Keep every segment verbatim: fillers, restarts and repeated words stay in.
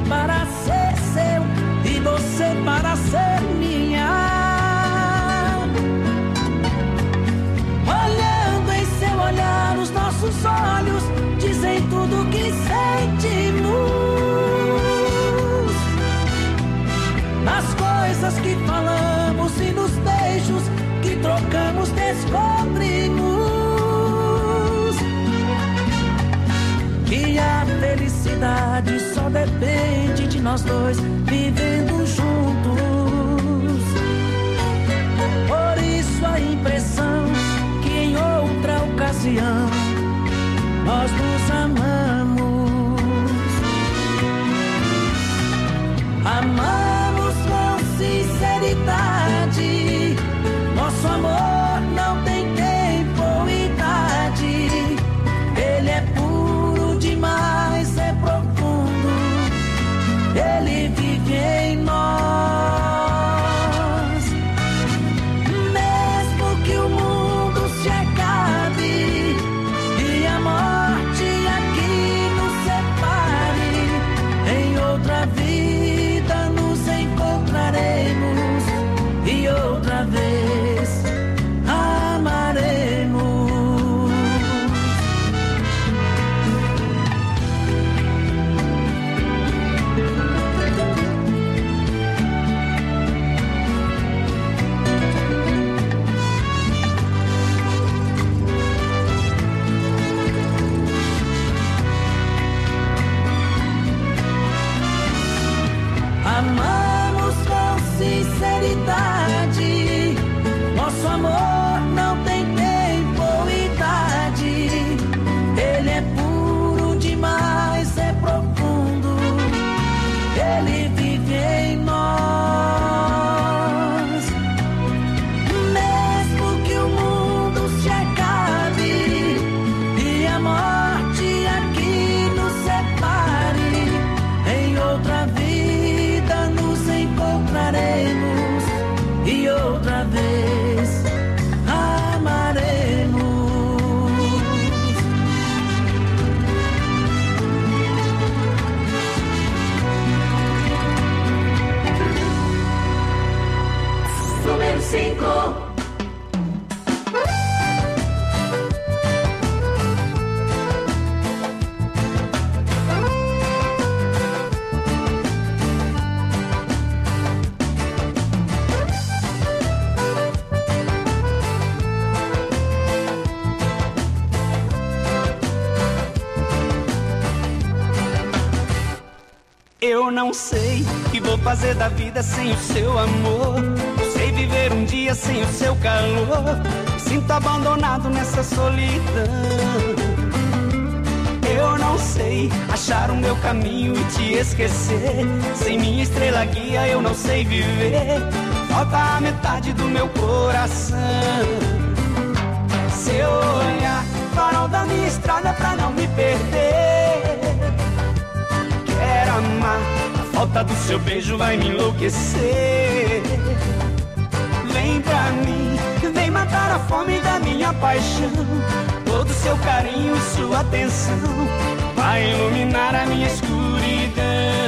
para ser seu e você para ser minha. Olhando em seu olhar, os nossos olhos dizem tudo que sentimos. Nas coisas que falamos e nos beijos que trocamos, descobrimos que a felicidade só depende de nós dois vivendo juntos. Por isso a impressão que em outra ocasião nós nos amamos. Amamos com sinceridade. Nosso amor não tem tempo ou idade. Ele é puro demais, é profundo. Ele vive em nós. Mesmo que o mundo se acabe e a morte aqui nos separe, em outra vida nos encontraremos e outra vez amaremos. Amamos com sinceridade. Nosso amor não tem tempo ou idade. Ele é puro demais, é profundo. Ele vive em nós. Mesmo que o mundo se acabe e a morte aqui nos separe, em outra vida nos encontraremos e outra vez amaremos. Número cinco. Eu não sei o que vou fazer da vida sem o seu amor. Não sei viver um dia sem o seu calor. Me sinto abandonado nessa solidão. Eu não sei achar o meu caminho e te esquecer. Sem minha estrela guia eu não sei viver. Falta a metade do meu coração. Seu olhar, farol da minha estrada pra não me perder. Quero amar, a falta do seu beijo vai me enlouquecer. Vem pra mim, vem matar a fome da minha paixão. Todo seu carinho e sua atenção vai iluminar a minha escuridão.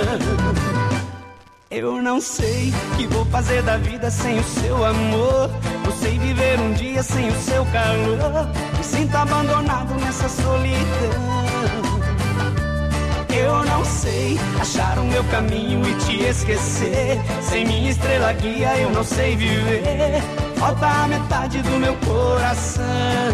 Eu não sei o que vou fazer da vida sem o seu amor. Não sei viver um dia sem o seu calor. Me sinto abandonado nessa solidão. Eu não sei achar o meu caminho e te esquecer. Sem minha estrela guia eu não sei viver. Falta a metade do meu coração.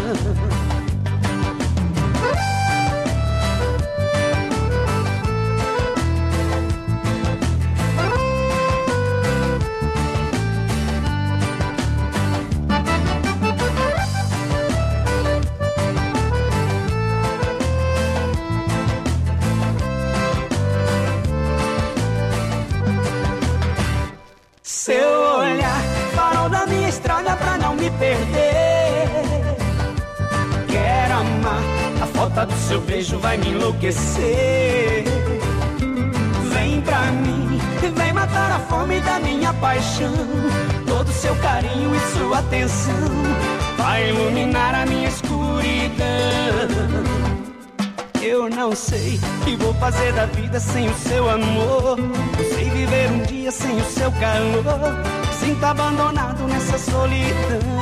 Seu olhar, farol da minha estrada pra não me perder. Quero amar, a falta do seu beijo vai me enlouquecer. Vem pra mim, vem matar a fome da minha paixão. Todo seu carinho e sua atenção vai iluminar a minha escuridão. Eu não sei o que vou fazer da vida sem o seu amor. Não sei viver um dia sem o seu calor. Sinto abandonado nessa solidão.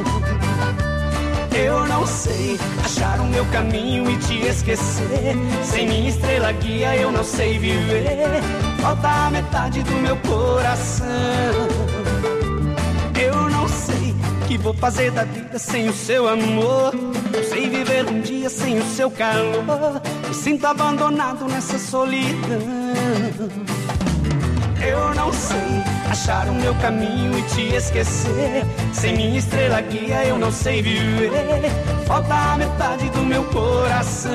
Eu não sei achar o meu caminho e te esquecer. Sem minha estrela guia eu não sei viver. Falta a metade do meu coração. Eu não sei o que vou fazer da vida sem o seu amor. Não sei viver um dia sem o seu calor. Me sinto abandonado nessa solidão. Eu não sei achar o meu caminho e te esquecer. Sem minha estrela guia eu não sei viver. Falta a metade do meu coração.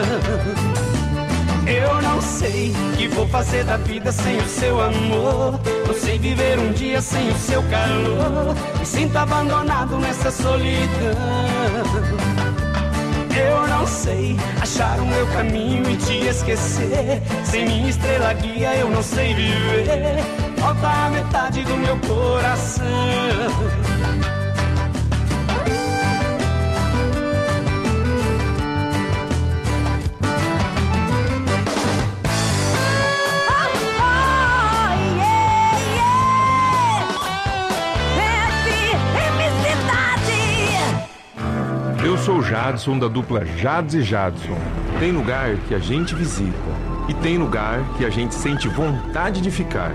Eu não sei o que vou fazer da vida sem o seu amor. Não sei viver um dia sem o seu calor. Me sinto abandonado nessa solidão. Eu não sei achar o meu caminho e te esquecer. Sem minha estrela guia eu não sei viver. Falta a metade do meu coração. Eu sou o Jadson, da dupla Jads e Jadson. Tem lugar que a gente visita e tem lugar que a gente sente vontade de ficar.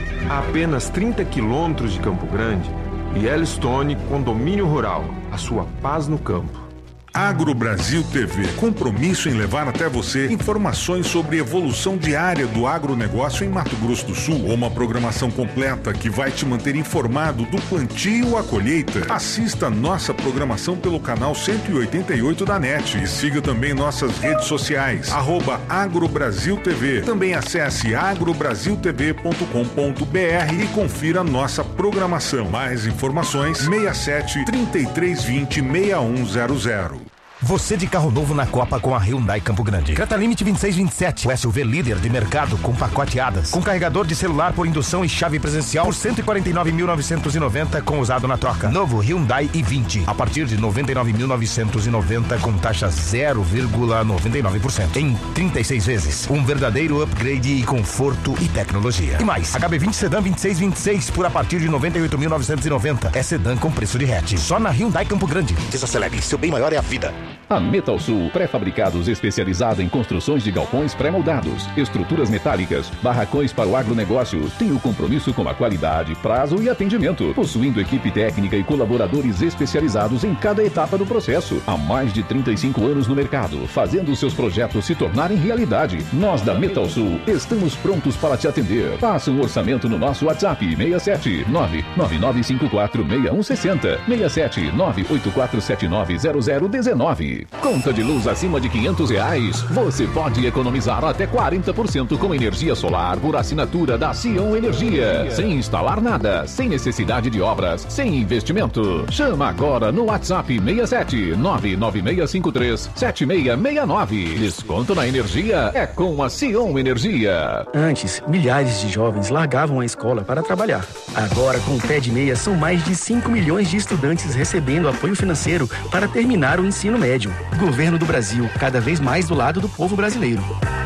A apenas trinta quilômetros de Campo Grande, Yellowstone Condomínio Rural, a sua paz no campo. Agro Brasil T V, compromisso em levar até você informações sobre evolução diária do agronegócio em Mato Grosso do Sul. Uma programação completa que vai te manter informado do plantio à colheita. Assista nossa programação pelo canal cento e oitenta e oito da NET e siga também nossas redes sociais, arroba AgroBrasilTV. Também acesse agrobrasiltv ponto com ponto br e confira nossa programação. Mais informações, seis sete, três três dois zero, seis um zero zero. Você de carro novo na Copa com a Hyundai Campo Grande. Creta Limite vinte e seis vinte e sete, o S U V líder de mercado com pacote Hadas, com carregador de celular por indução e chave presencial por cento e quarenta e nove mil novecentos e noventa com usado na troca. Novo Hyundai i vinte a partir de noventa e nove mil novecentos e noventa com taxa zero vírgula noventa e nove por cento em trinta e seis vezes. Um verdadeiro upgrade e conforto e tecnologia. E mais, H B vinte Sedan vinte e seis vinte e seis por a partir de noventa e oito mil novecentos e noventa. É sedã com preço de hatch. Só na Hyundai Campo Grande. Desacelere, seu bem maior é a vida. A Metal Sul, pré-fabricados especializada em construções de galpões pré-moldados, estruturas metálicas, barracões para o agronegócio, tem o compromisso com a qualidade, prazo e atendimento, possuindo equipe técnica e colaboradores especializados em cada etapa do processo. Há mais de trinta e cinco anos no mercado, fazendo seus projetos se tornarem realidade. Nós da Metal Sul estamos prontos para te atender. Faça um orçamento no nosso WhatsApp seis sete nove nove nove cinco quatro seis um seis zero, seis sete nove oito quatro sete nove zero zero um nove. Conta de luz acima de quinhentos reais, você pode economizar até quarenta por cento com energia solar por assinatura da Sion Energia. Sem instalar nada, sem necessidade de obras, sem investimento. Chama agora no WhatsApp seis sete nove nove seis cinco três sete seis seis nove. Desconto na energia é com a Sion Energia. Antes, milhares de jovens largavam a escola para trabalhar. Agora, com o Pé de Meia, são mais de cinco milhões de estudantes recebendo apoio financeiro para terminar o ensino médio. Governo do Brasil, cada vez mais do lado do povo brasileiro.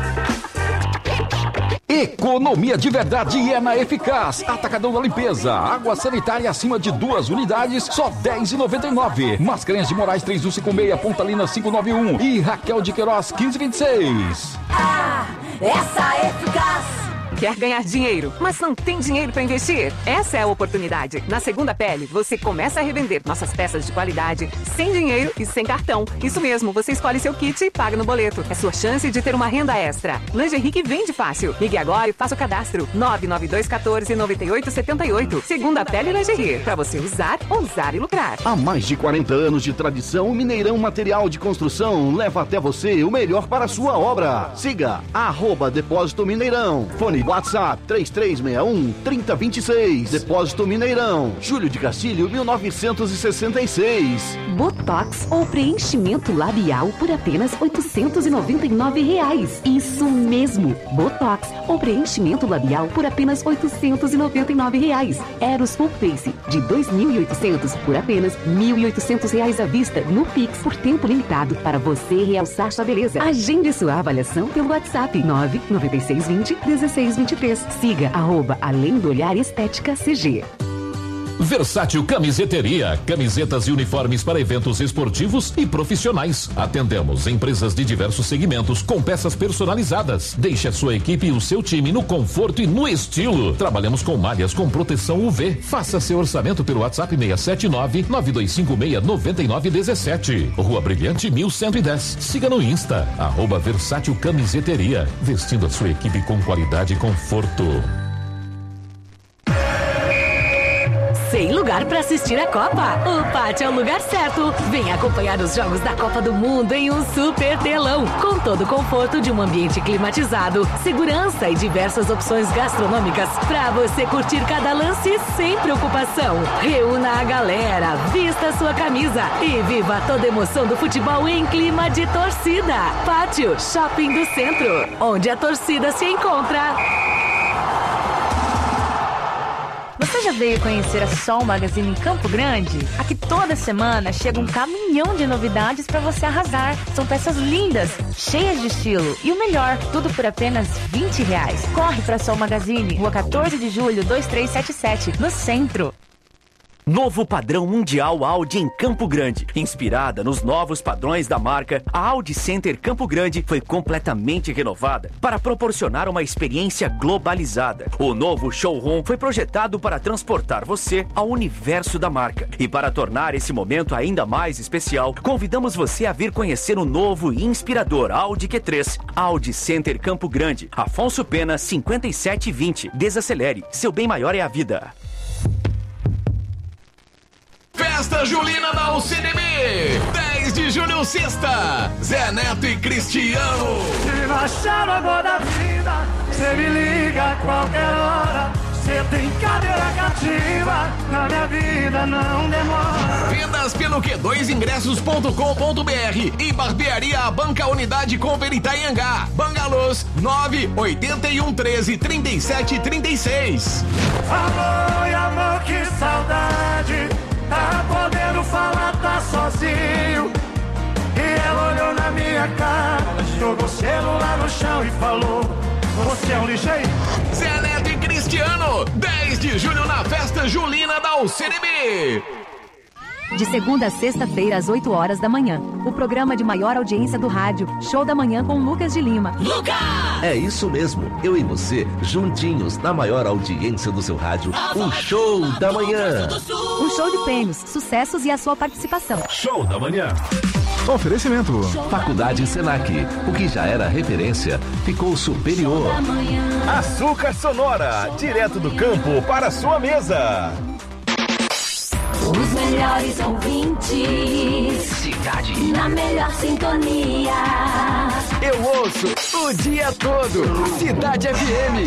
Economia de verdade é na Eficaz. Atacadão da limpeza. Água sanitária acima de duas unidades, só dez reais e noventa e nove centavos. Mascarenhas de Moraes três um cinco seis, Pontalina cinco nove um e Raquel de Queiroz quinze vinte e seis. Ah, essa é Eficaz. Quer ganhar dinheiro, mas não tem dinheiro para investir? Essa é a oportunidade. Na Segunda Pele, você começa a revender nossas peças de qualidade, sem dinheiro e sem cartão. Isso mesmo, você escolhe seu kit e paga no boleto. É sua chance de ter uma renda extra. Lingerie que vende fácil. Ligue agora e faça o cadastro. nove nove dois um quatro nove oito sete oito. Segunda Pele Lingerie. Para você usar, ousar e lucrar. Há mais de quarenta anos de tradição, o Mineirão Material de Construção leva até você o melhor para a sua obra. Siga arroba Depósito Mineirão. Fone WhatsApp três três seis um, três zero dois seis. Depósito Mineirão, Júlio de Castilho, mil novecentos e sessenta e seis. Botox ou preenchimento labial por apenas oitocentos e noventa e nove reais. Isso mesmo, Botox ou preenchimento labial por apenas oitocentos e noventa e nove reais. Eros Full Face de dois mil e oitocentos por apenas mil e oitocentos reais à vista no Pix por tempo limitado para você realçar sua beleza. Agende sua avaliação pelo WhatsApp nove nove seis dois zero, um seis dois três. Siga arroba Além do Olhar Estética C G. Versátil Camiseteria, camisetas e uniformes para eventos esportivos e profissionais. Atendemos empresas de diversos segmentos com peças personalizadas. Deixe a sua equipe e o seu time no conforto e no estilo. Trabalhamos com malhas com proteção U V. Faça seu orçamento pelo WhatsApp seis sete nove, nove dois cinco seis, nove nove um sete. Rua Brilhante mil cento e dez. Siga no Insta, arroba Versátil Camiseteria. Vestindo a sua equipe com qualidade e conforto. Sem lugar para assistir a Copa? O Pátio é o lugar certo. Venha acompanhar os jogos da Copa do Mundo em um super telão, com todo o conforto de um ambiente climatizado, segurança e diversas opções gastronômicas para você curtir cada lance sem preocupação. Reúna a galera, vista a sua camisa e viva toda a emoção do futebol em clima de torcida. Pátio Shopping do Centro, onde a torcida se encontra. Você já veio conhecer a Sol Magazine em Campo Grande? Aqui toda semana chega um caminhão de novidades para você arrasar. São peças lindas, cheias de estilo. E o melhor, tudo por apenas vinte reais. Corre para a Sol Magazine, Rua quatorze de julho, dois três sete sete, no centro. Novo padrão mundial Audi em Campo Grande. Inspirada nos novos padrões da marca, a Audi Center Campo Grande foi completamente renovada para proporcionar uma experiência globalizada. O novo showroom foi projetado para transportar você ao universo da marca. E para tornar esse momento ainda mais especial, convidamos você a vir conhecer o novo e inspirador Audi Q três. Audi Center Campo Grande, Afonso Pena, cinquenta e sete vinte. Desacelere, seu bem maior é a vida. Festa Julina da U C D B, dez de julho, sexta, Zé Neto e Cristiano. Se baixar o amor da vida, cê me liga a qualquer hora. Cê tem cadeira cativa, na minha vida não demora. Vendas pelo Q dois ingressos ponto com ponto br e Barbearia Banca Unidade Cooper Itaiangá. Bangalôs nove oito um treze, trinta e sete trinta e seis. Amor e amor, que saudade. Tá podendo falar, tá sozinho. E ela olhou na minha cara, jogou o celular no chão e falou: você é um lixeiro. Zé Neto e Cristiano, dez de julho na Festa Julina da U C D B. De segunda a sexta-feira, às oito horas da manhã. O programa de maior audiência do rádio, Show da Manhã com Lucas de Lima. Lucas! É isso mesmo, eu e você, juntinhos, na maior audiência do seu rádio, o Show da Manhã. Um show de prêmios, sucessos e a sua participação. Show da Manhã. Oferecimento. Faculdade Senac, o que já era referência, ficou superior. Açúcar Sonora, direto do campo para a sua mesa. Os melhores ouvintes. Cidade. Na melhor sintonia. Eu ouço o dia todo. Cidade F M.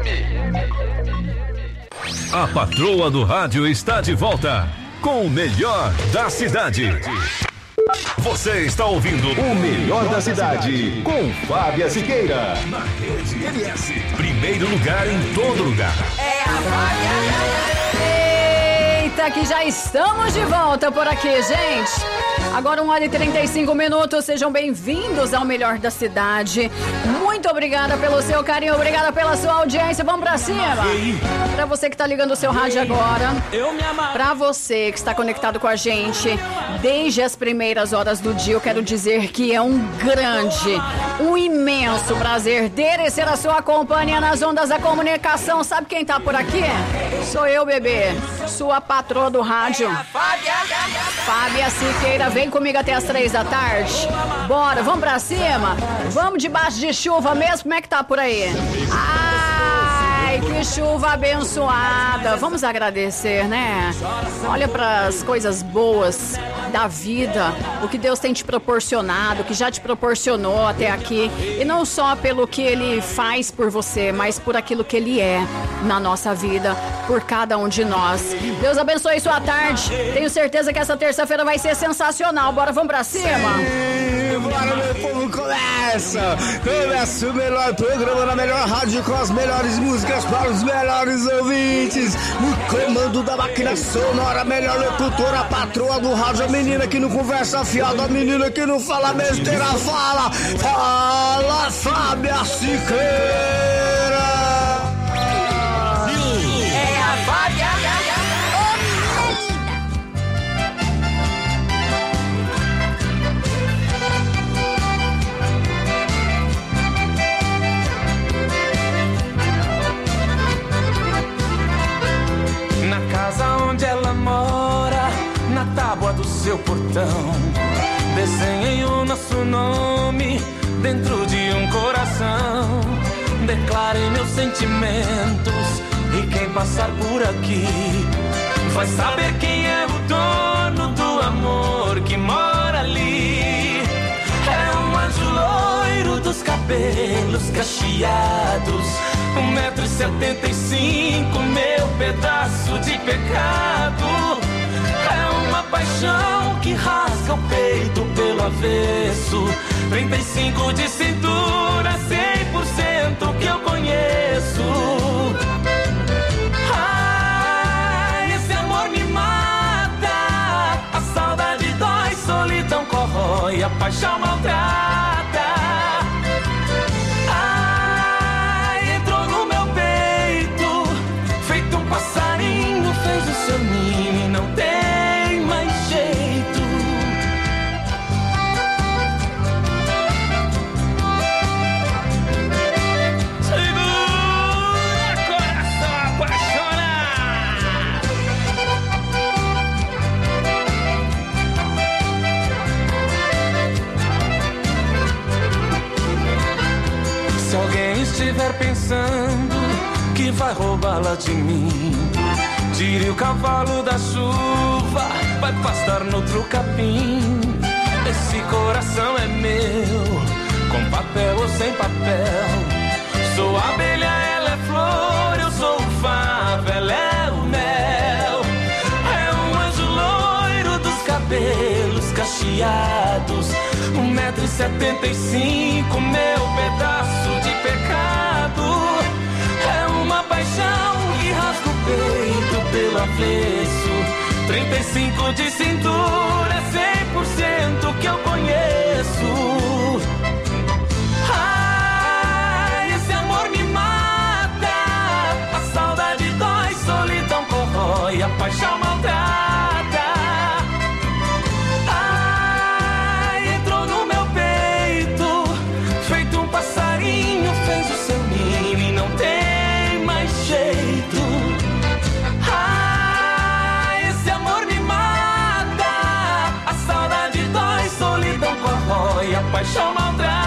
A patroa do rádio está de volta com o melhor da cidade. Você está ouvindo o melhor da cidade com Fábia Siqueira. Na rede L S. Primeiro lugar em todo lugar. É a Fábia. Eita, que já estamos de volta por aqui, gente. Agora uma hora e trinta e cinco minutos, sejam bem-vindos ao melhor da cidade. Muito obrigada pelo seu carinho, obrigada pela sua audiência, vamos pra cima. Pra você que tá ligando o seu rádio agora, pra você que está conectado com a gente desde as primeiras horas do dia, eu quero dizer que é um grande, um imenso prazer ter a sua companhia nas ondas da comunicação. Sabe quem tá por aqui? Sou eu, bebê, sua patroa do rádio, Fábia Siqueira. Vem comigo até as três da tarde. Bora, vamos pra cima? Vamos debaixo de chuva mesmo? Como é que tá por aí? Ai, que chuva abençoada. Vamos agradecer, né? Olha para as coisas boas da vida, o que Deus tem te proporcionado, o que já te proporcionou até aqui. E não só pelo que Ele faz por você, mas por aquilo que Ele é na nossa vida, por cada um de nós. Deus abençoe sua tarde. Tenho certeza que essa terça-feira vai ser sensacional. Bora, vamos pra cima? Sim, bora, meu povo, começa! Começa o melhor programa na melhor rádio com as melhores músicas para os melhores ouvintes. No comando da máquina sonora, melhor locutora, a patroa do rádio, a menina que não conversa fiada, a menina que não fala besteira, fala, fala, Fábia Siqueira. É a Fábia. Na casa onde ela mora, na tábua do seu portão, desenhei o nosso nome dentro de um coração. Declarei meus sentimentos e quem passar por aqui vai saber quem é o dono do amor que mora ali. É um anjo loiro dos cabelos cacheados, um metro e setenta e cinco, meu pedaço de pecado. É uma paixão que rasga o peito pelo avesso, trinta e cinco de cintura, cem por cento que eu conheço. Ah, esse amor me mata, a saudade dói, solidão corrói, a paixão maltrata. Ah, entrou no meu peito, feito um passarinho, fez o seu ninho e não tem mais jeito. Segura, coração apaixonado. Se alguém estiver pensando que vai roubá-la de mim, tire o cavalo da chuva, vai pastar no outro capim. Esse coração é meu, com papel ou sem papel. Sou abelha, ela é flor, eu sou o favo, ela é o mel. É um anjo loiro dos cabelos cacheados, um metro e setenta e cinco, meu pedaço de pecado. É uma paixão que rasga o peito pelo avesso, trinta e cinco de cintura, cem por cento que eu conheço. Ah, esse amor me mata, a saudade dói, solidão corrói, a paixão maltrata. Ah, entrou no meu peito, feito um passarinho, fez o seu ninho e não tem mais jeito. Ah, esse amor me mata, a saudade dói, solidão corrói, a paixão maltrata.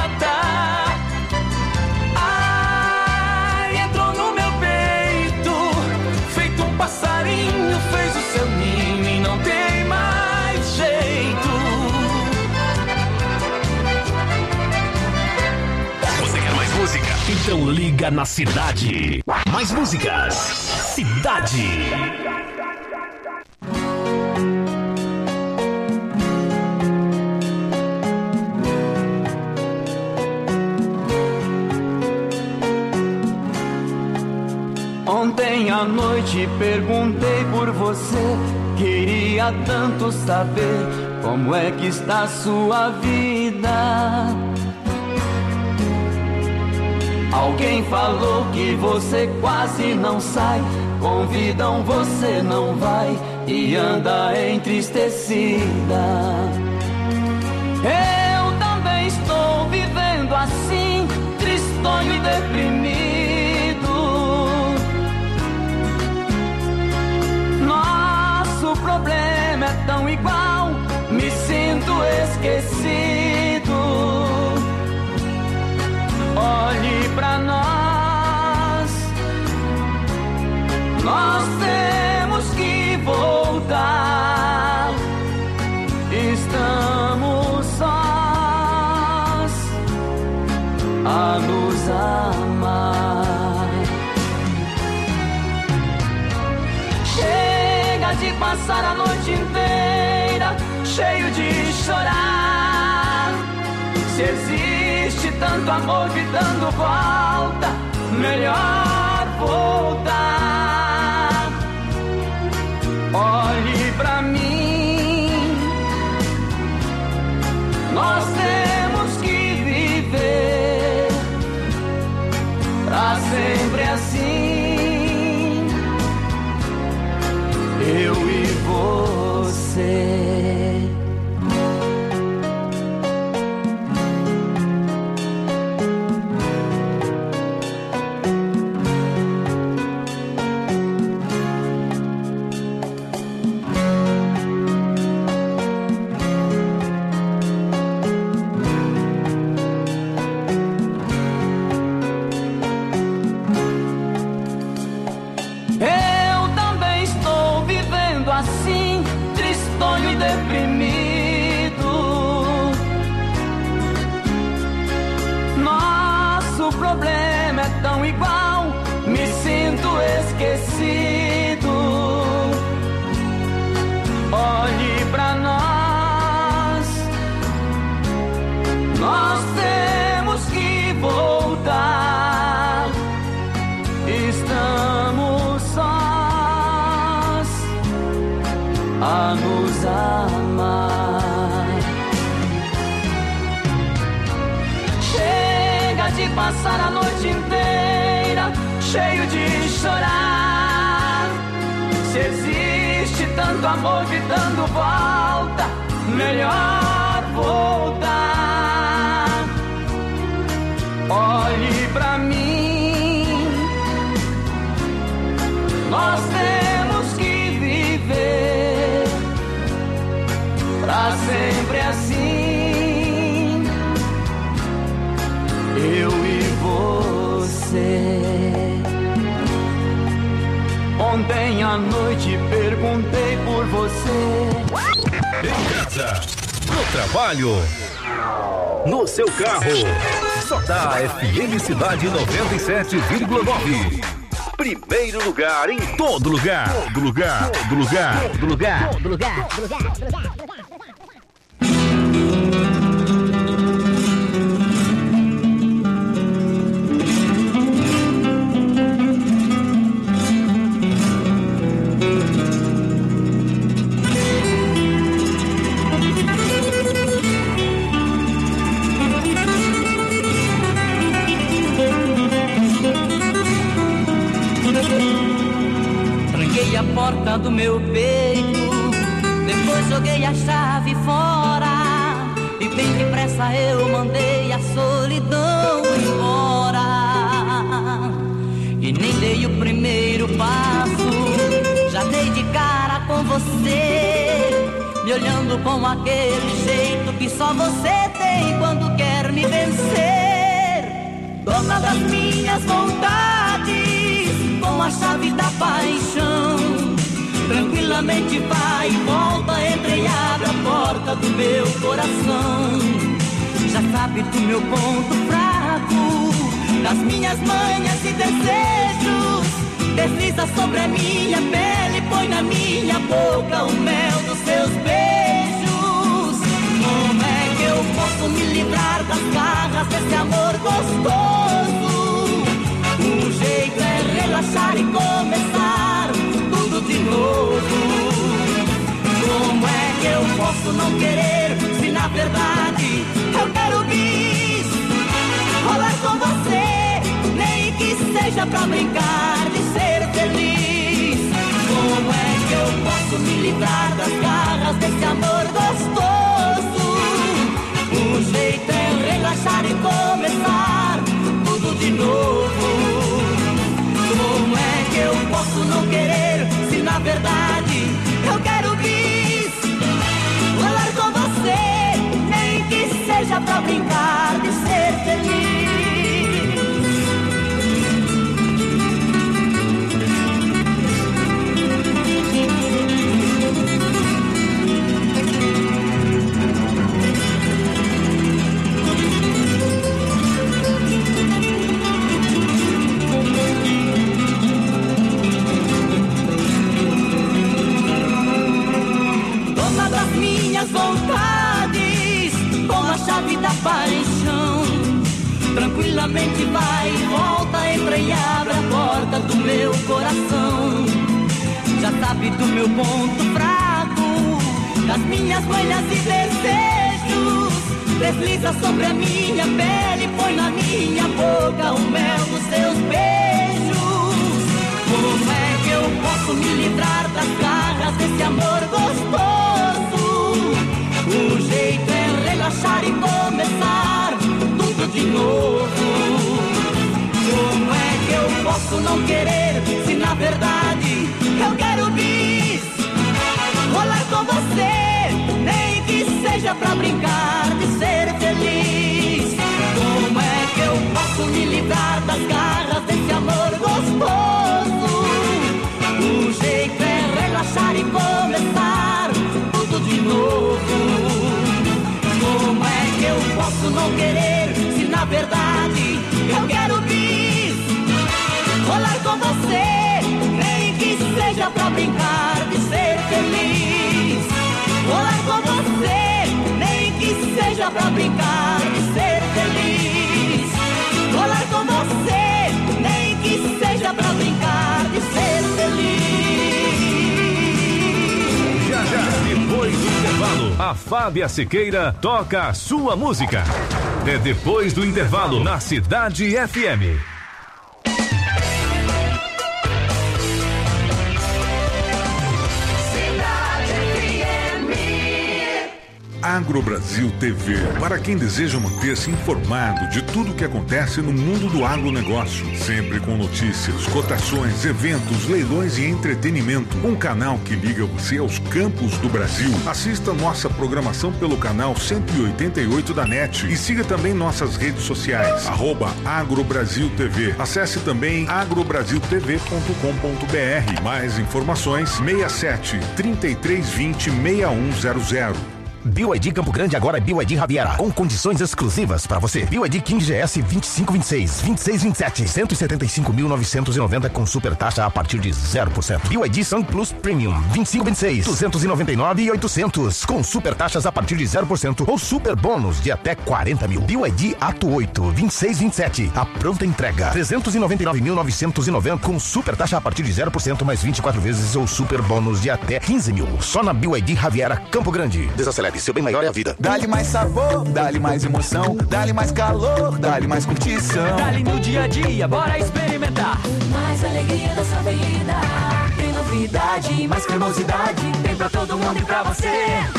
Ah, entrou no meu peito, feito um passarinho, fez o seu ninho e não tem mais jeito. Você quer mais música? Então liga na cidade. Mais músicas. Cidade. Ontem à noite perguntei por você, queria tanto saber como é que está a sua vida. Alguém falou que você quase não sai, convidam, você não vai e anda entristecida. Eu também estou vivendo assim, tristonho e deprimido. Nosso problema é tão igual, me sinto esquecido. Olhe pra nós, cheio de chorar. Se existe tanto amor que dando volta, melhor voltar. Olhe pra mim, nós temos que viver pra sempre assim, eu e você. Deprimido, nosso problema é tão igual, me sinto esquecido. Olhe pra nós, nós temos que voltar. Estamos sós a nos amar. Chega de passar a noite inteira cheio de chorar. Se existe tanto amor que dando volta, melhor voltar. Olhe pra mim, nós temos que viver pra sempre assim, eu e você. Ontem à noite perguntei por você. Em casa, no trabalho, no seu carro, só dá F M Cidade noventa e sete vírgula nove. Primeiro lugar em todo lugar. Todo lugar, todo lugar, todo lugar. Todo lugar, todo lugar, todo lugar. Tranquei a porta do meu peito, depois joguei a chave fora, e bem depressa eu mandei a solidão embora. E nem dei o primeiro passo, já dei de cara com você, me olhando com aquele jeito que só você tem quando quer me vencer. Dona das minhas vontades, com a chave da paixão, tranquilamente vai e volta, entra e abre a porta do meu coração. Já sabe do meu ponto fraco, das minhas manhas e desejos, desliza sobre a minha pele, põe na minha boca o mel dos seus beijos. Como é que eu posso me livrar das garras desse amor gostoso? O jeito é relaxar e começar tudo de novo. Como é que eu posso não querer, se na verdade eu quero bis rolar com você, nem que seja pra brincar de ser feliz. Como é que eu posso me livrar das garras desse amor gostoso? O jeito é relaxar e começar tudo de novo. Como é que eu posso não querer, se na verdade eu quero bis rolar com você, nem que seja pra brincar de ser feliz. a mente vai e volta, entra e abre a porta do meu coração. Já sabe do meu ponto fraco, das minhas manhas e desejos. Desliza sobre a minha pele, põe na minha boca o mel dos seus beijos. Como é que eu posso me livrar das garras desse amor gostoso? O jeito é relaxar e começar tudo de novo. Como é que eu posso não querer, se na verdade eu quero bis? Rolar com você, nem que seja pra brincar de ser feliz. Como é que eu posso me livrar das garras desse amor gostoso? O jeito é relaxar e começar tudo de novo. Como é que eu posso não querer, se na verdade eu quero bis? Rolar com você, nem que seja pra brincar de ser feliz. Rolar com você, nem que seja pra brincar de ser feliz. Rolar com você, nem que seja pra brincar de ser feliz. Já já, depois do intervalo, a Fábia Siqueira toca a sua música. É depois do intervalo na Cidade F M. AgroBrasil T V, para quem deseja manter-se informado de tudo o que acontece no mundo do agronegócio, sempre com notícias, cotações, eventos, leilões e entretenimento. Um canal que liga você aos campos do Brasil. Assista nossa programação pelo canal cento e oitenta e oito da NET e siga também nossas redes sociais, arroba AgroBrasil T V. Acesse também agrobrasil t v ponto com ponto b r. Mais informações, seis sete, três três dois zero, seis um zero zero. B Y D Campo Grande agora é B Y D Javiera, com condições exclusivas para você. B Y D King G S vinte e cinco vinte e seis, vinte e seis vinte e sete, cento e setenta e cinco mil novecentos e noventa com super taxa a partir de zero por cento. B Y D Sun Plus Premium vinte e cinco vinte e seis, duzentos e noventa e nove e oitocentos com super taxas a partir de zero por cento ou super bônus de até quarenta mil. B Y D Ato oito vinte e seis vinte e sete, a pronta entrega trezentos e noventa e nove mil novecentos e noventa com super taxa a partir de zero por cento mais vinte e quatro vezes ou super bônus de até quinze mil. Só na B Y D Javiera Campo Grande. Desacelere, seu bem maior é a vida. Dá-lhe mais sabor, dá-lhe mais emoção, dá-lhe mais calor, dá-lhe mais curtição. Dá-lhe no dia a dia, bora experimentar. Mais alegria da sua vida. Tem novidade, mais cremosidade, tem pra todo mundo e pra você.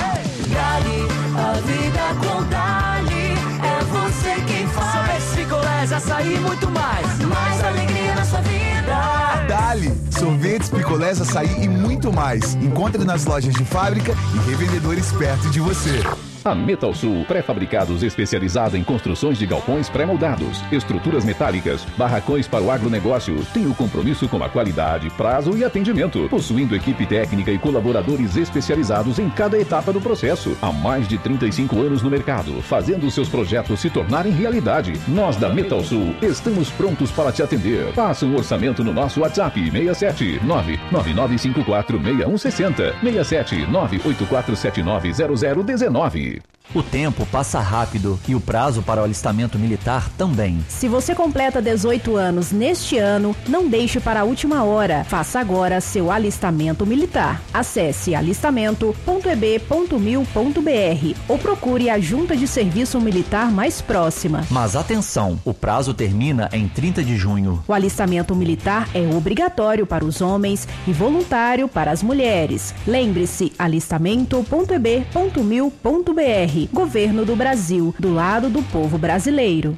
Dali, a vida com Dali, é você quem faz. Sorvetes, picolés, açaí e muito mais. Mais alegria na sua vida. Dali, sorvetes, picolés, açaí e muito mais. Encontre nas lojas de fábrica e revendedores perto de você. A Metal Sul, pré-fabricados especializada em construções de galpões pré-moldados, estruturas metálicas, barracões para o agronegócio, tem o compromisso com a qualidade, prazo e atendimento, possuindo equipe técnica e colaboradores especializados em cada etapa do processo. Há mais de trinta e cinco anos no mercado, fazendo seus projetos se tornarem realidade. Nós da Metal Sul estamos prontos para te atender. Faça um orçamento no nosso WhatsApp seis sete nove nove nove cinco quatro seis um seis zero, seis sete nove oito quatro sete nove zero zero um nove. O tempo passa rápido e o prazo para o alistamento militar também. Se você completa dezoito anos neste ano, não deixe para a última hora. Faça agora seu alistamento militar. Acesse alistamento ponto e b ponto mil ponto b r ou procure a junta de serviço militar mais próxima. Mas atenção, o prazo termina em trinta de junho. O alistamento militar é obrigatório para os homens e voluntário para as mulheres. Lembre-se, alistamento ponto e b ponto mil ponto b r. Governo do Brasil, do lado do povo brasileiro.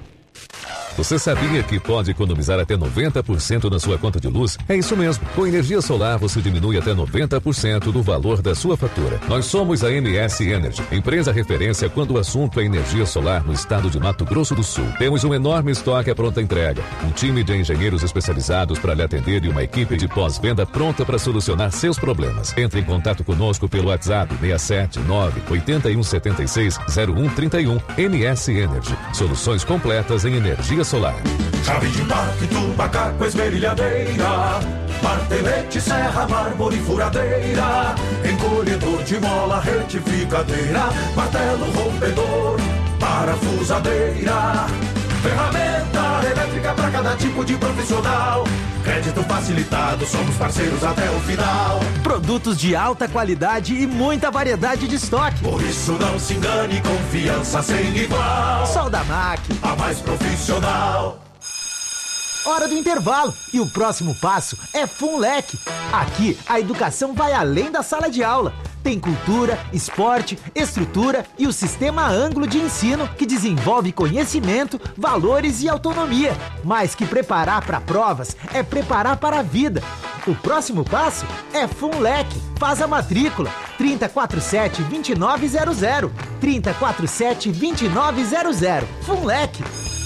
Você sabia que pode economizar até noventa por cento na sua conta de luz? É isso mesmo. Com energia solar, você diminui até noventa por cento do valor da sua fatura. Nós somos a M S Energy, empresa referência quando o assunto é energia solar no estado de Mato Grosso do Sul. Temos um enorme estoque à pronta entrega, um time de engenheiros especializados para lhe atender e uma equipe de pós-venda pronta para solucionar seus problemas. Entre em contato conosco pelo WhatsApp seis sete nove oito um sete seis zero um três um. M S Energy, soluções completas em energia solar. Chave de impacto, macaco, esmerilhadeira, martelete, serra, mármore, furadeira, encolhedor de mola, retificadeira, martelo, rompedor, parafusadeira. Ferramenta elétrica para cada tipo de profissional. Crédito facilitado, somos parceiros até o final. Produtos de alta qualidade e muita variedade de estoque. Por isso não se engane, confiança sem igual. Soldamac, a mais profissional. Hora do intervalo e o próximo passo é Funlec. Aqui a educação vai além da sala de aula. Tem cultura, esporte, estrutura e o sistema ângulo de ensino que desenvolve conhecimento, valores e autonomia. Mais que preparar para provas, é preparar para a vida. O próximo passo é Funlec. Faz a matrícula. trinta e quatro sete, vinte e nove zero zero. trinta e quatro sete, vinte e nove zero zero. Funlec.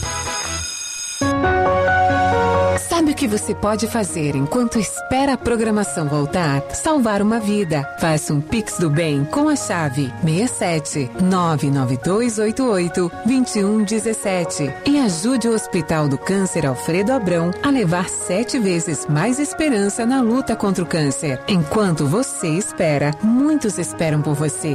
Sabe o que você pode fazer enquanto espera a programação voltar? Salvar uma vida. Faça um Pix do Bem com a chave seis sete nove nove dois oito oito dois um um sete e ajude o Hospital do Câncer Alfredo Abrão a levar sete vezes mais esperança na luta contra o câncer. Enquanto você espera, muitos esperam por você.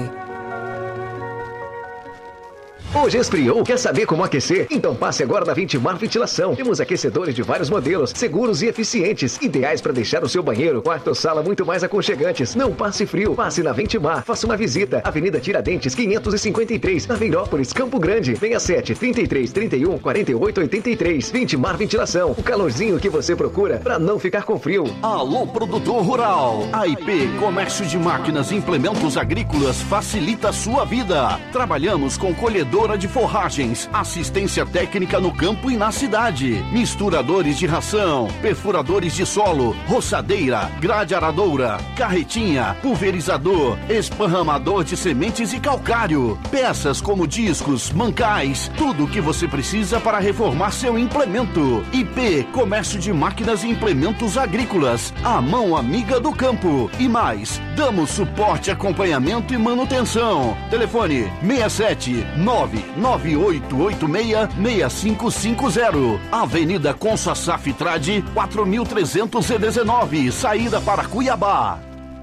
Hoje esfriou, quer saber como aquecer? Então passe agora na Vintimar Ventilação. Temos aquecedores de vários modelos, seguros e eficientes, ideais para deixar o seu banheiro, quarto ou sala muito mais aconchegantes. Não passe frio, passe na Vintimar. Faça uma visita. Avenida Tiradentes, quinhentos e cinquenta e três, na Veirópolis, Campo Grande. Venha sete, trinta e três, trinta e um, quarenta e oito, oitenta e três. Vintimar Ventilação, o calorzinho que você procura para não ficar com frio. Alô, produtor rural. A I P, Comércio de Máquinas e Implementos Agrícolas, facilita a sua vida. Trabalhamos com colhedor de forragens, assistência técnica no campo e na cidade, misturadores de ração, perfuradores de solo, roçadeira, grade aradora, carretinha, pulverizador, esparramador de sementes e calcário, peças como discos, mancais, tudo o que você precisa para reformar seu implemento. I P, Comércio de Máquinas e Implementos Agrícolas, a mão amiga do campo. E mais, damos suporte, acompanhamento e manutenção. Telefone seis sete nove nove oito oito seis, seis cinco cinco zero. Avenida Consa Saf Trade, quatro mil trezentos e dezenove, saída para Cuiabá.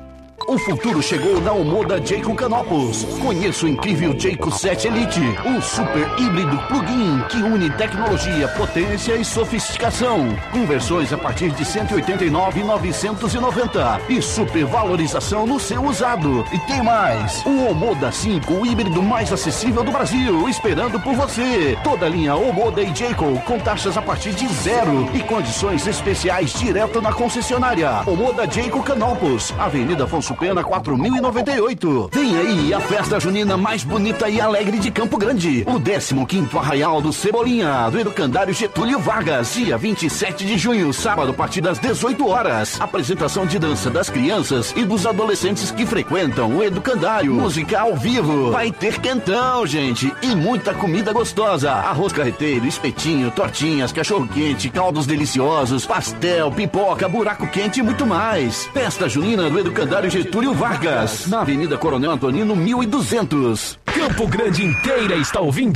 O futuro chegou na Omoda Jayco Canopus. Conheça o incrível Jayco sete Elite, o super híbrido plug-in que une tecnologia, potência e sofisticação. Com versões a partir de cento e oitenta e nove mil novecentos e noventa e super valorização no seu usado. E tem mais, o Omoda cinco, o híbrido mais acessível do Brasil, esperando por você. Toda a linha Omoda e Jayco com taxas a partir de zero e condições especiais direto na concessionária. Omoda Jayco Canopus, Avenida Afonso Pena quatro mil e noventa e oito. Vem aí a festa junina mais bonita e alegre de Campo Grande. O décimo quinto Arraial do Cebolinha, do Educandário Getúlio Vargas, dia vinte e sete de junho, sábado, a partir das dezoito horas. Apresentação de dança das crianças e dos adolescentes que frequentam o Educandário. Música ao vivo. Vai ter quentão, gente, e muita comida gostosa. Arroz carreteiro, espetinho, tortinhas, cachorro-quente, caldos deliciosos, pastel, pipoca, buraco quente e muito mais. Festa junina do Educandário Getúlio Vargas, na Avenida Coronel Antonino mil e duzentos. Campo Grande inteira está ouvindo.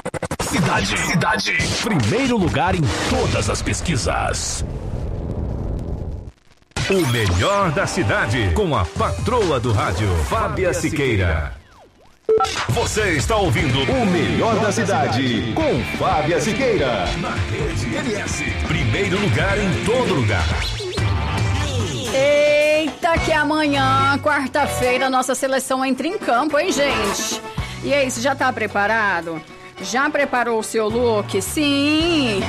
Cidade, cidade, primeiro lugar em todas as pesquisas. O melhor da cidade, com a patroa do rádio, Fábia Siqueira. Você está ouvindo o melhor da cidade, com Fábia Siqueira. Na Rede L S, primeiro lugar em todo lugar. Eita, que amanhã, quarta-feira, nossa seleção entra em campo, hein, gente? E aí, você já tá preparado? Já preparou o seu look? Sim!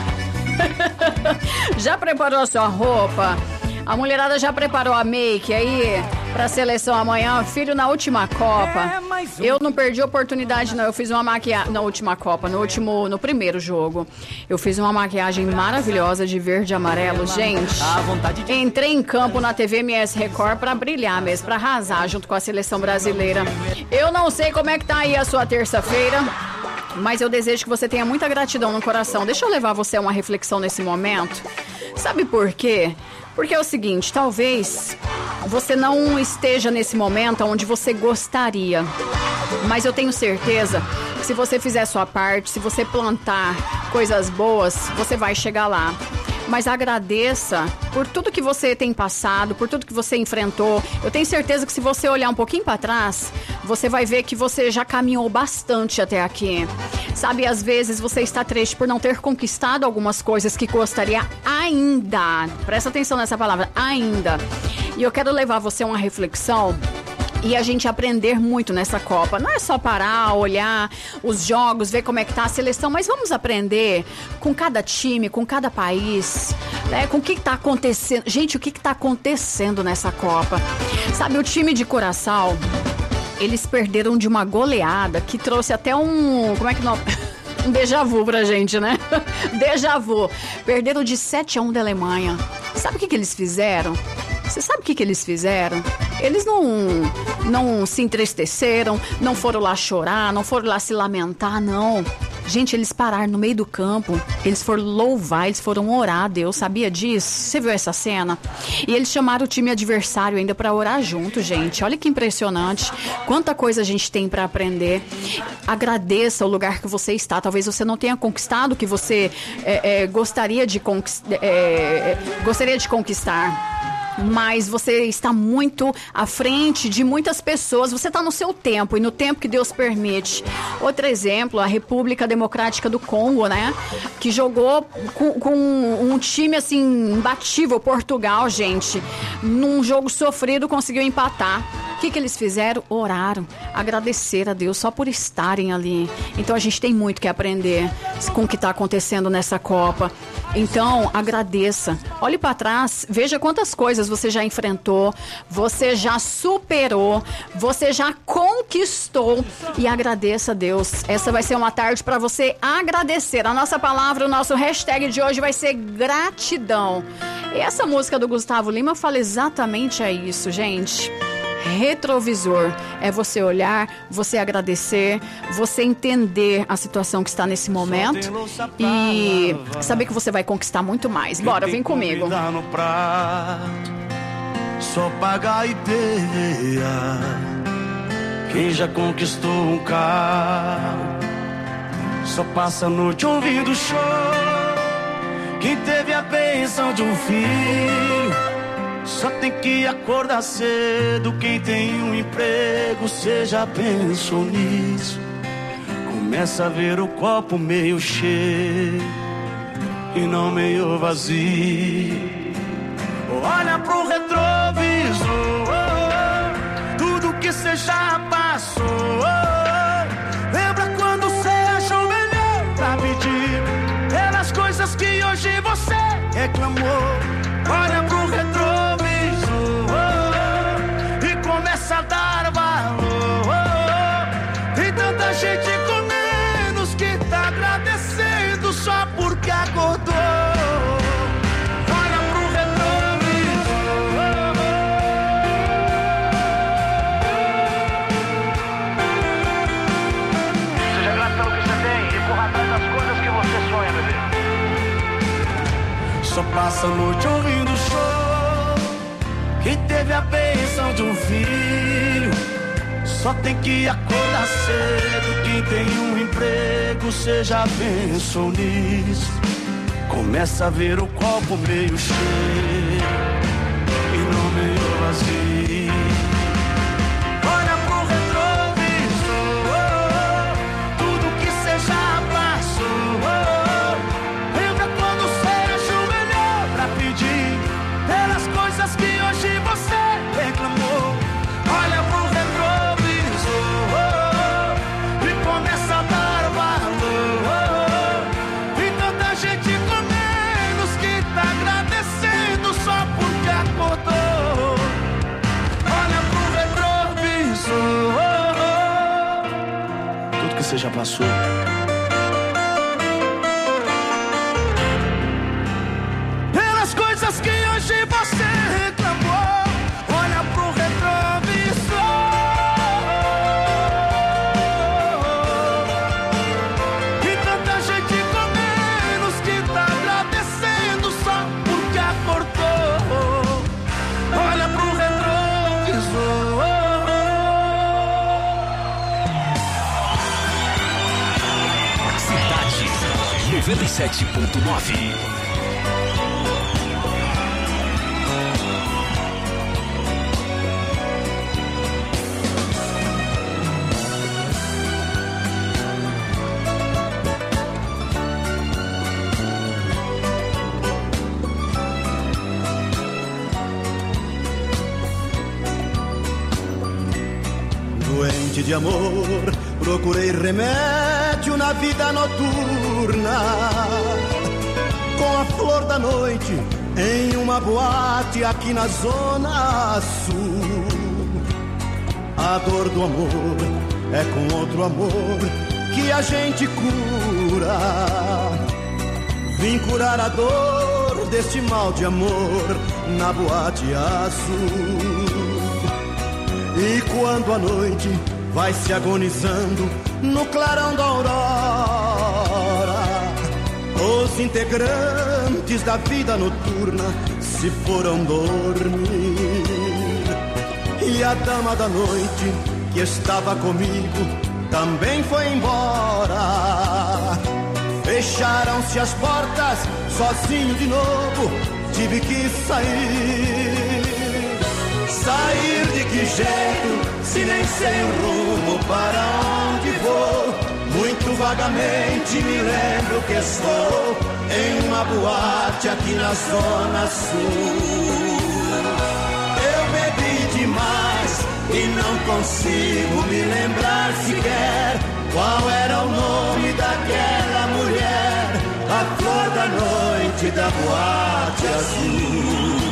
Já preparou a sua roupa? A mulherada já preparou a make aí pra seleção amanhã? Filho, na última Copa, eu não perdi a oportunidade, não. Eu fiz uma maquiagem na última Copa, no último, no primeiro jogo. Eu fiz uma maquiagem maravilhosa de verde e amarelo, gente. Entrei em campo na T V M S Record pra brilhar mesmo, pra arrasar junto com a seleção brasileira. Eu não sei como é que tá aí a sua terça-feira, mas eu desejo que você tenha muita gratidão no coração. Deixa eu levar você a uma reflexão nesse momento. Sabe por quê? Porque é o seguinte, talvez você não esteja nesse momento onde você gostaria, mas eu tenho certeza que se você fizer a sua parte, se você plantar coisas boas, você vai chegar lá. Mas agradeça por tudo que você tem passado, por tudo que você enfrentou. Eu tenho certeza que se você olhar um pouquinho para trás, você vai ver que você já caminhou bastante até aqui. Sabe, às vezes você está triste por não ter conquistado algumas coisas que gostaria ainda. Presta atenção nessa palavra, ainda. E eu quero levar você a uma reflexão e a gente aprender muito nessa Copa. Não é só parar, olhar os jogos, ver como é que tá a seleção, mas vamos aprender com cada time, com cada país, né? Com o que, que tá acontecendo. Gente, o que, que tá acontecendo nessa Copa? Sabe, o time de Curaçao, eles perderam de uma goleada que trouxe até um... Como é que não... Um déjà vu pra gente, né? Déjà vu. Perderam de sete a um da Alemanha. Sabe o que, que eles fizeram? Você sabe o que, que eles fizeram? Eles não, não se entristeceram, não foram lá chorar, não foram lá se lamentar, não. Gente, eles pararam no meio do campo, eles foram louvar, eles foram orar a Deus, sabia disso? Você viu essa cena? E eles chamaram o time adversário ainda pra orar junto, gente. Olha que impressionante, quanta coisa a gente tem pra aprender. Agradeça o lugar que você está. Talvez você não tenha conquistado o que você é, é, gostaria de conquist- é, gostaria de conquistar. Mas você está muito à frente de muitas pessoas. Você está no seu tempo e no tempo que Deus permite. Outro exemplo, a República Democrática do Congo, né? Que jogou com, com um time assim imbatível, Portugal, gente. Num jogo sofrido, conseguiu empatar. O que, que eles fizeram? Oraram, agradecer a Deus só por estarem ali. Então a gente tem muito que aprender com o que está acontecendo nessa Copa. Então, agradeça. Olhe para trás, veja quantas coisas você já enfrentou, você já superou, você já conquistou e agradeça a Deus. Essa vai ser uma tarde para você agradecer. A nossa palavra, o nosso hashtag de hoje vai ser gratidão. E essa música do Gustavo Lima fala exatamente a isso, gente. Retrovisor é você olhar, você agradecer, você entender a situação que está nesse momento e saber que você vai conquistar muito mais. Bora, vem comigo. Só pagar e peia. Quem já conquistou um carro só passa a noite ouvindo show. Quem teve a bênção de um filho só tem que acordar cedo. Quem tem um emprego, cê já pensou nisso? Começa a ver o copo meio cheio e não meio vazio. Olha pro retrovisor, tudo que cê já passou. Lembra quando cê achou melhor pra pedir pelas coisas que hoje você reclamou. Olha pro retrovisor e começa a dar valor. Tem tanta gente com menos que tá agradecendo só porque acordou. Olha pro retrovisor. Seja grato pelo que você tem e corra atrás das coisas que você sonha, bebê. Só passa a noite ouvindo show. Quem teve a bênção de um filho só tem que acordar cedo. Quem tem um emprego, cê já pensou nisso? Começa a ver o copo meio cheio e não meio vazio. Olha pro retrovisor, tudo que cê já passou. Lembra quando cê achou melhor pra pedir pelas coisas que hoje você reclamou. Olha pro retrovisor e começa a dar valor. Tem tanta gente com menos que tá agradecendo só porque acordou. Olha pro retrovisor, tudo que você já passou. Pelas coisas que hoje você reclamou. Olha pro retrovisor. E tanta gente com menos que tá agradecendo só porque acordou. Olha pro retrovisor. Cidade noventa e sete ponto nove. noite de amor, procurei remédio na vida noturna. Com a flor da noite em uma boate aqui na zona sul. A dor do amor é com outro amor que a gente cura. Vim curar a dor deste mal de amor na boate azul. E quando a noite vai se agonizando no clarão da aurora, os integrantes da vida noturna se foram dormir. E a dama da noite que estava comigo também foi embora. Fecharam-se as portas, sozinho de novo, tive que sair. Sair de que jeito, se nem sei o rumo para onde vou. Muito vagamente me lembro que estou em uma boate aqui na zona sul. Eu bebi demais e não consigo me lembrar sequer qual era o nome daquela mulher, a flor da noite da boate azul.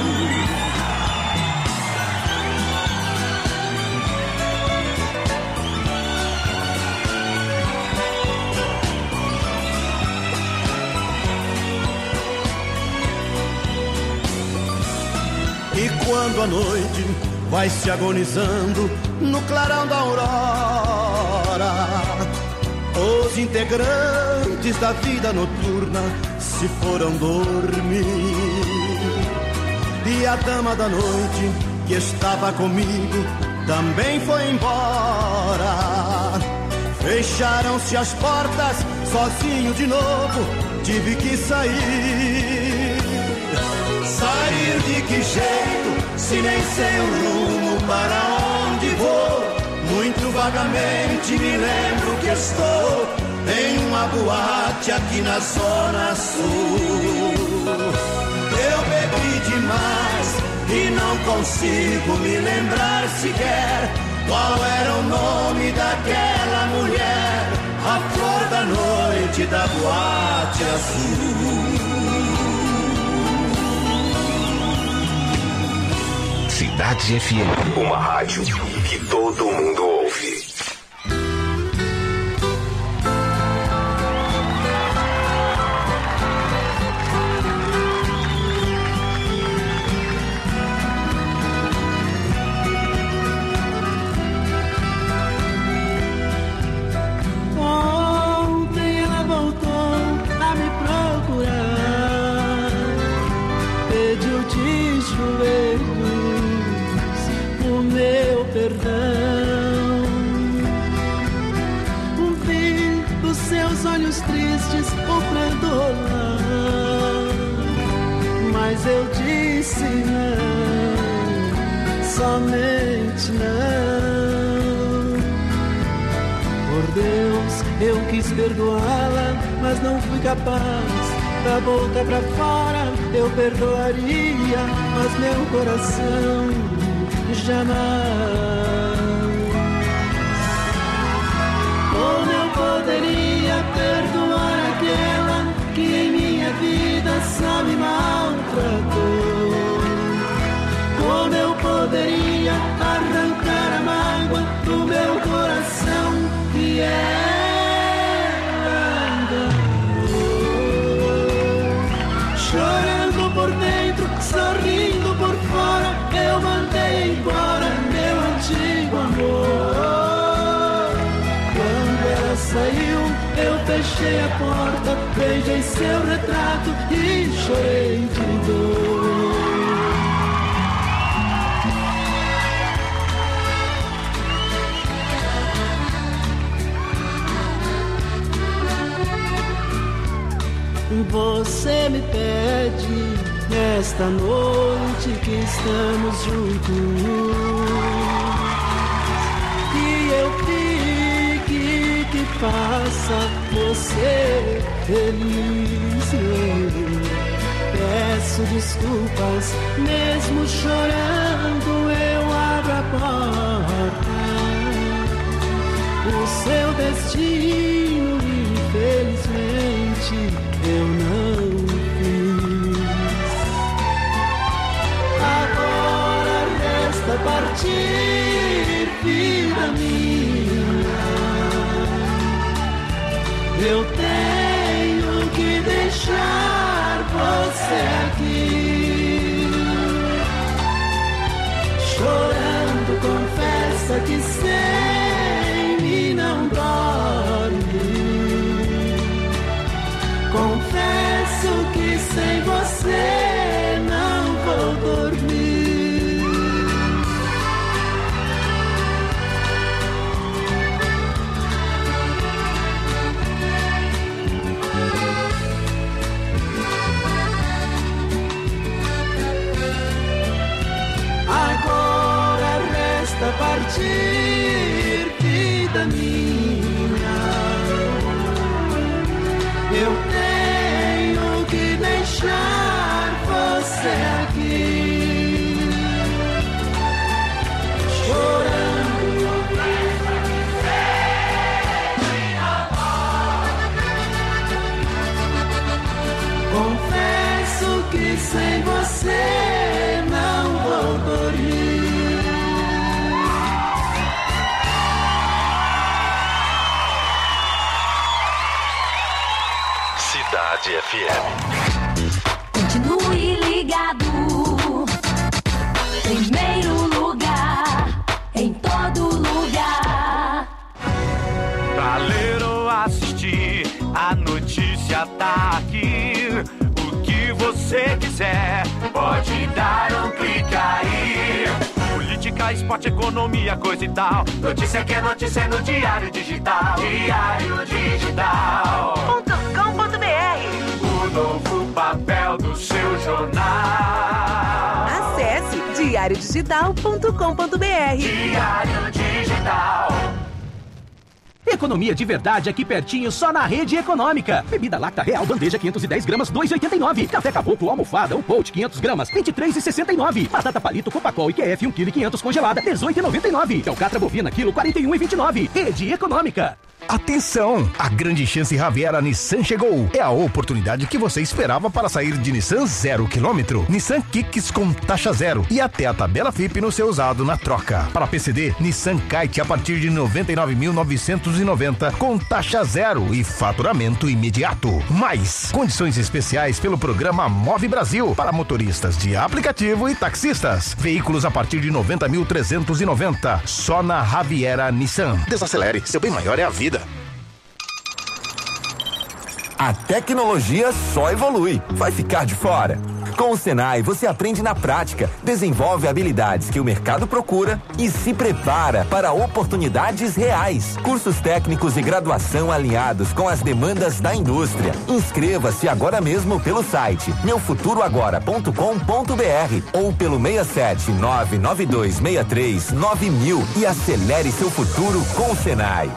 E quando a noite vai se agonizando no clarão da aurora, os integrantes da vida noturna se foram dormir. E a dama da noite que estava comigo também foi embora. Fecharam-se as portas, sozinho de novo, tive que sair. Sair de que jeito, se nem sei o rumo para onde vou. Muito vagamente me lembro que estou em uma boate aqui na zona sul. Eu bebi demais e não consigo me lembrar sequer qual era o nome daquela mulher, a flor da noite da boate azul. Cidade F M, uma rádio que todo mundo ouve. Ontem ela voltou a me procurar, pediu de joelho meu perdão. Vi dos seus olhos tristes o perdão, mas eu disse não, somente não. Por Deus, eu quis perdoá-la, mas não fui capaz. Da boca pra fora eu perdoaria, mas meu coração jamais. Como eu poderia perdoar aquela que em minha vida só me maltratou? Como eu poderia arrancar a mágoa do meu coração que ela enganou? Chorando por dentro, sorrindo por fora, eu mandei embora meu antigo amor. Quando ela saiu, eu fechei a porta, beijei seu retrato e chorei de dor. Você me pede nesta noite que estamos juntos que eu fique, que faça você feliz. Peço desculpas, mesmo chorando eu abro a porta. o seu destino, infelizmente eu não fiz. Agora resta partir, vida minha. Eu tenho que deixar você aqui, chorando, confessa que sem mim não dorme. Confesso que sem você não vou dormir. Agora resta partir, vida minha. Eu tenho que deixar você aqui, chorando. Confesso que sem você não vou dormir. Cidade F M. Continue ligado. Primeiro lugar, em todo lugar. Pra ler ou assistir, a notícia tá aqui. O que você quiser, pode dar um clique aí. Política, esporte, economia, coisa e tal. Notícia que é notícia no Diário Digital. Diário Digital ponto com ponto b r. O novo papel do seu jornal. Acesse diário digital ponto com ponto b r. Diário Digital. Economia de verdade aqui pertinho, só na Rede Econômica. Bebida Lacta Real, bandeja quinhentos e dez gramas, dois reais e oitenta e nove. Café Caboclo, almofada ou Polt, quinhentas gramas, vinte e três reais e sessenta e nove. Batata Palito, Copacol e Q F, um quilo e quinhentos congelada, dezoito reais e noventa e nove. Alcatra bovina, quilo, quarenta e um reais e vinte e nove. Rede Econômica. Atenção! A grande chance Raviera Nissan chegou. É a oportunidade que você esperava para sair de Nissan zero quilômetro. Nissan Kicks com taxa zero e até a tabela F I P no seu usado na troca. Para P C D, Nissan Kite a partir de noventa e nove mil novecentos e noventa com taxa zero e faturamento imediato. Mais condições especiais pelo programa Move Brasil para motoristas de aplicativo e taxistas. Veículos a partir de noventa mil trezentos e noventa. Só na Raviera Nissan. Desacelere, seu bem maior é a vida. A tecnologia só evolui. Vai ficar de fora? Com o Senai, você aprende na prática, desenvolve habilidades que o mercado procura e se prepara para oportunidades reais. Cursos técnicos e graduação alinhados com as demandas da indústria. Inscreva-se agora mesmo pelo site meu futuro agora ponto com ponto b r ou pelo seis sete nove nove dois seis três nove mil e acelere seu futuro com o Senai.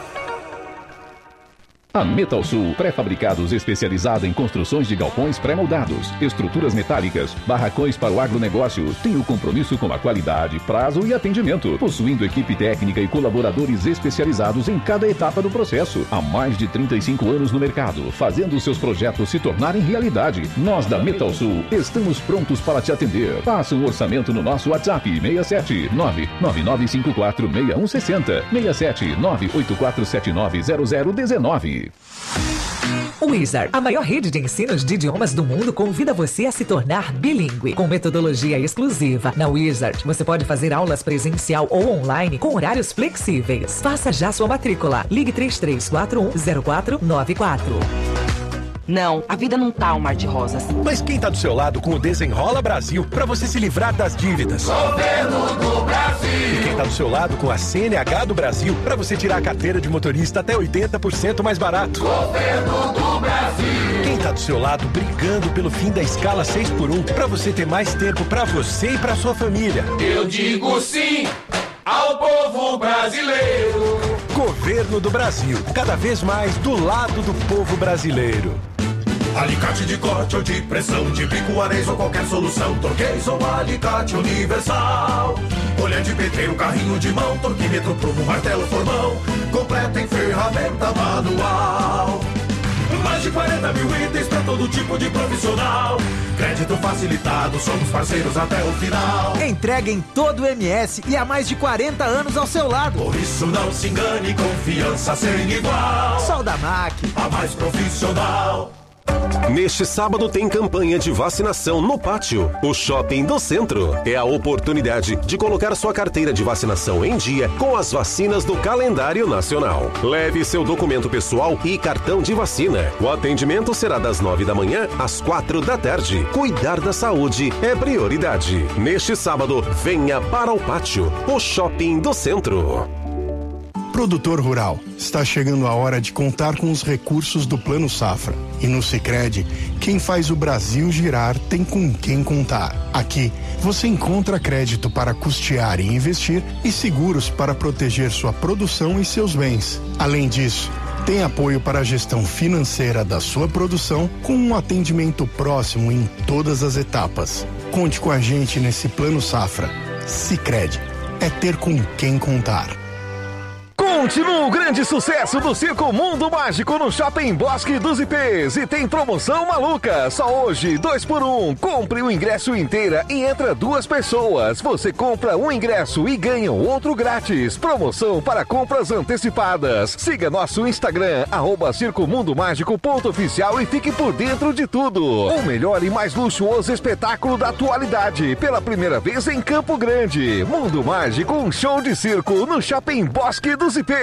A Metalsul Pré-Fabricados, especializada em construções de galpões pré-moldados, estruturas metálicas, barracões para o agronegócio, tem o compromisso com a qualidade, prazo e atendimento, possuindo equipe técnica e colaboradores especializados em cada etapa do processo. Há mais de trinta e cinco anos no mercado, fazendo seus projetos se tornarem realidade. Nós da Metalsul estamos prontos para te atender. Faça um orçamento no nosso WhatsApp seis sete nove nove nove cinco quatro seis um seis zero, seis sete nove oito quatro sete nove zero zero um nove. Wizard, a maior rede de ensinos de idiomas do mundo, convida você a se tornar bilíngue. Com metodologia exclusiva, na Wizard, você pode fazer aulas presencial ou online com horários flexíveis. Faça já sua matrícula. Ligue três três quatro um zero quatro nove quatro. Não, a vida não tá um mar de rosas. Mas quem tá do seu lado com o Desenrola Brasil para você se livrar das dívidas? Governo do Brasil. E quem tá do seu lado com a C N H do Brasil para você tirar a carteira de motorista até oitenta por cento mais barato? Governo do Brasil. Quem tá do seu lado brigando pelo fim da escala seis por um para você ter mais tempo para você e para sua família? Eu digo sim ao povo brasileiro. Governo do Brasil, cada vez mais do lado do povo brasileiro. Alicate de corte ou de pressão, de bico, areia ou qualquer solução. Torqueis ou alicate universal. Colher pedreiro, carrinho de mão, torquímetro, prumo, martelo, formão. Completa em ferramenta manual. Mais de quarenta mil itens para todo tipo de profissional. Crédito facilitado, somos parceiros até o final. Entrega em todo o M S e há mais de quarenta anos ao seu lado. Por isso não se engane, confiança sem igual. Soldamac, a mais profissional. Neste sábado tem campanha de vacinação no Pátio, o Shopping do Centro. É a oportunidade de colocar sua carteira de vacinação em dia com as vacinas do calendário nacional. Leve seu documento pessoal e cartão de vacina. O atendimento será das nove da manhã às quatro da tarde. Cuidar da saúde é prioridade. Neste sábado, venha para o Pátio, o Shopping do Centro. Produtor rural, está chegando a hora de contar com os recursos do Plano Safra. E no Sicredi, quem faz o Brasil girar tem com quem contar. Aqui, você encontra crédito para custear e investir e seguros para proteger sua produção e seus bens. Além disso, tem apoio para a gestão financeira da sua produção com um atendimento próximo em todas as etapas. Conte com a gente nesse Plano Safra. Sicredi, é ter com quem contar. Continua o grande sucesso do Circo Mundo Mágico no Shopping Bosque dos Ipês e tem promoção maluca. Só hoje, dois por um. Compre o ingresso inteira e entra duas pessoas. Você compra um ingresso e ganha outro grátis. Promoção para compras antecipadas. Siga nosso Instagram, arroba circo mundo mágico ponto oficial e fique por dentro de tudo. O melhor e mais luxuoso espetáculo da atualidade. Pela primeira vez em Campo Grande. Mundo Mágico, um show de circo no Shopping Bosque dos Ipês.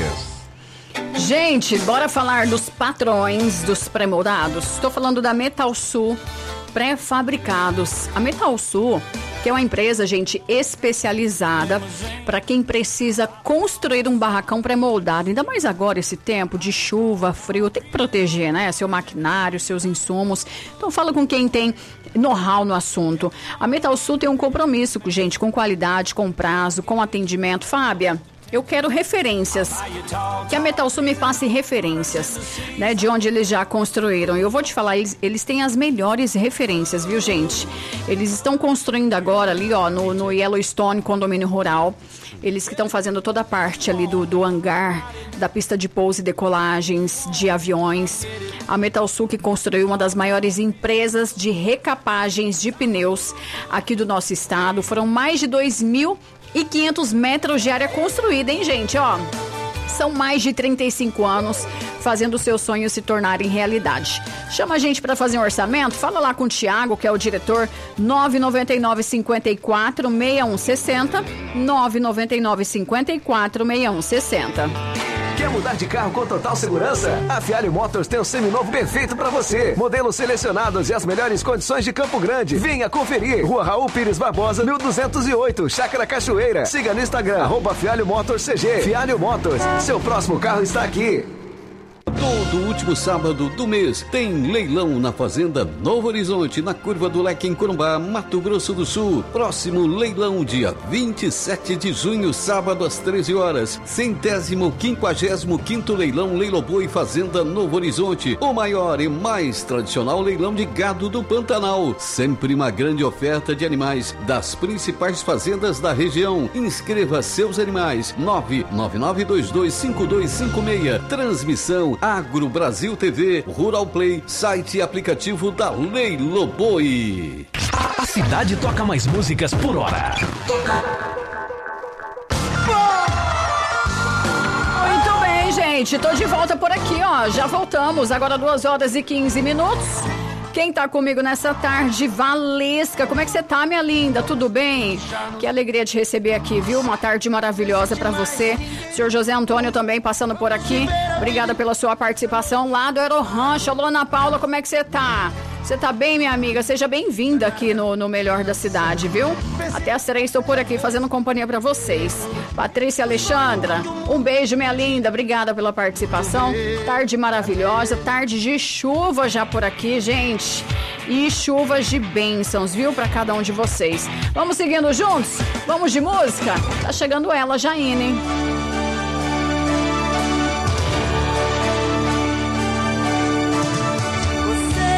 Gente, bora falar dos patrões dos pré-moldados. Estou falando da Metal Sul Pré-Fabricados. A Metal Sul, que é uma empresa, gente, especializada para quem precisa construir um barracão pré-moldado. Ainda mais agora, esse tempo de chuva, frio, tem que proteger, né? Seu maquinário, seus insumos. Então fala com quem tem know-how no assunto. A Metal Sul tem um compromisso, gente, com qualidade, com prazo, com atendimento. Fábia, eu quero referências, que a Metal Sul me passe referências, né, de onde eles já construíram. E eu vou te falar, eles, eles têm as melhores referências, viu, gente? Eles estão construindo agora ali, ó, no, no Yellowstone Condomínio Rural. Eles que estão fazendo toda a parte ali do, do hangar, da pista de pouso e decolagens de aviões. A Metal Sul que construiu uma das maiores empresas de recapagens de pneus aqui do nosso estado. Foram mais de dois mil e quinhentos metros de área construída, hein, gente? Ó, são mais de trinta e cinco anos fazendo os seus sonhos se tornarem realidade. Chama a gente para fazer um orçamento? Fala lá com o Thiago, que é o diretor, nove nove nove, cinco quatro, seis um seis zero, nove nove nove, cinco quatro, seis um seis zero. Quer mudar de carro com total segurança? A Fialho Motors tem o seminovo perfeito para você. Modelos selecionados e as melhores condições de Campo Grande. Venha conferir. Rua Raul Pires Barbosa, mil duzentos e oito, Chácara Cachoeira. Siga no Instagram, arroba Fialho Motors C G. Fialho Motors, seu próximo carro está aqui. Todo último sábado do mês tem leilão na Fazenda Novo Horizonte, na Curva do Leque, em Corumbá, Mato Grosso do Sul. Próximo leilão, dia vinte e sete de junho, sábado às treze horas. Centésimo quinquagésimo quinto leilão Leiloboi Fazenda Novo Horizonte. O maior e mais tradicional leilão de gado do Pantanal. Sempre uma grande oferta de animais das principais fazendas da região. Inscreva seus animais. nove nove nove dois dois cinco dois cinco seis. Transmissão Agro Brasil T V, Rural Play, site e aplicativo da Leiloboi. A cidade toca mais músicas por hora. Muito bem, gente. Tô de volta por aqui, ó. Já voltamos. Agora duas horas e quinze minutos. Quem tá comigo nessa tarde? Valesca. Como é que você tá, minha linda? Tudo bem? Que alegria de receber aqui, viu? Uma tarde maravilhosa pra você. Senhor José Antônio também passando por aqui. Obrigada pela sua participação lá do Aerorancho. Alô, Ana Paula, como é que você tá? Você tá bem, minha amiga? Seja bem-vinda aqui no, no Melhor da Cidade, viu? Até às três estou por aqui fazendo companhia pra vocês. Patrícia Alexandra, um beijo, minha linda. Obrigada pela participação. Tarde maravilhosa, tarde de chuva já por aqui, gente. E chuvas de bênçãos, viu? Pra cada um de vocês. Vamos seguindo juntos? Vamos de música? Tá chegando ela, Jaine, hein? Você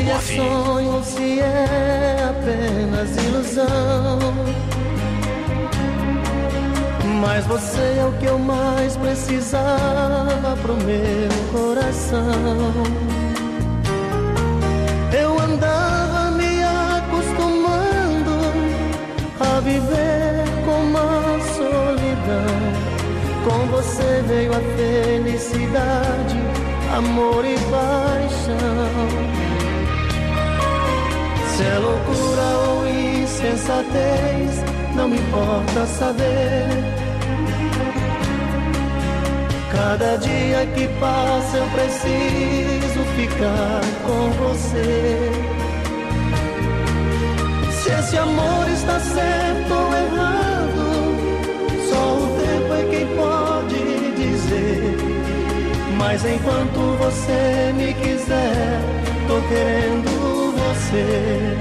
Se é sonho ou se é apenas ilusão, mas você é o que eu mais precisava pro meu coração. Eu andava me acostumando a viver com uma solidão. Com você veio a felicidade, amor e paixão. Se é loucura ou insensatez, não me importa saber. Cada dia que passa eu preciso ficar com você. Se esse amor está certo ou errado, só o tempo é quem pode dizer. Mas enquanto você me quiser, tô querendo você.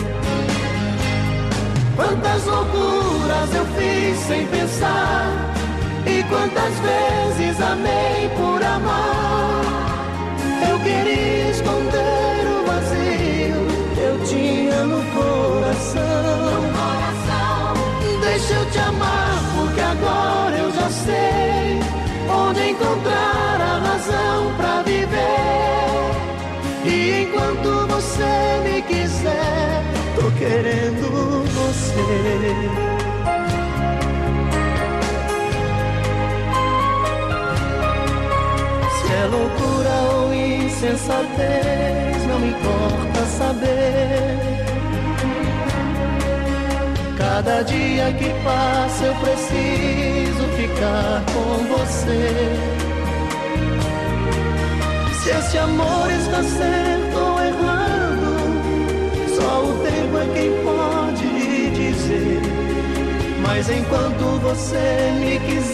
Quantas loucuras eu fiz sem pensar, e quantas vezes amei por amar. Eu queria esconder o vazio que eu tinha no coração. Deixa eu te amar, porque agora eu já sei onde encontrar a razão pra viver. E enquanto você me quiser, tô querendo você. É loucura ou insensatez, não me importa saber. Cada dia que passa eu preciso ficar com você. Se esse amor está certo ou errado, só o tempo é quem pode dizer. Mas enquanto você me quiser,